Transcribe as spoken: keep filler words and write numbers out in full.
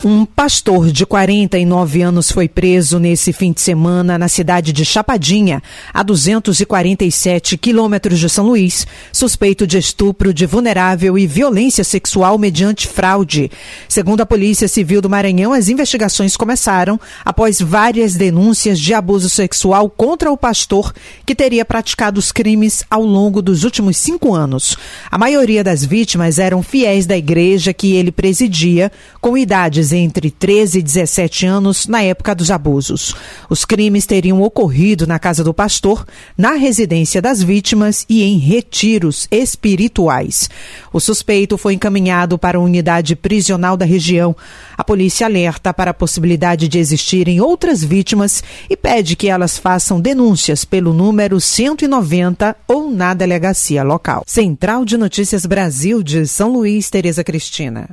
Um pastor de quarenta e nove anos foi preso nesse fim de semana na cidade de Chapadinha, a duzentos e quarenta e sete quilômetros de São Luís, suspeito de estupro de vulnerável e violência sexual mediante fraude. Segundo a Polícia Civil do Maranhão, as investigações começaram após várias denúncias de abuso sexual contra o pastor, que teria praticado os crimes ao longo dos últimos cinco anos. A maioria das vítimas eram fiéis da igreja que ele presidia, com idades entre treze e dezessete anos na época dos abusos. Os crimes teriam ocorrido na casa do pastor, na residência das vítimas e em retiros espirituais. O suspeito foi encaminhado para a unidade prisional da região. A polícia alerta para a possibilidade de existirem outras vítimas e pede que elas façam denúncias pelo número cento e noventa ou na delegacia local. Central de Notícias Brasil de São Luís, Tereza Cristina.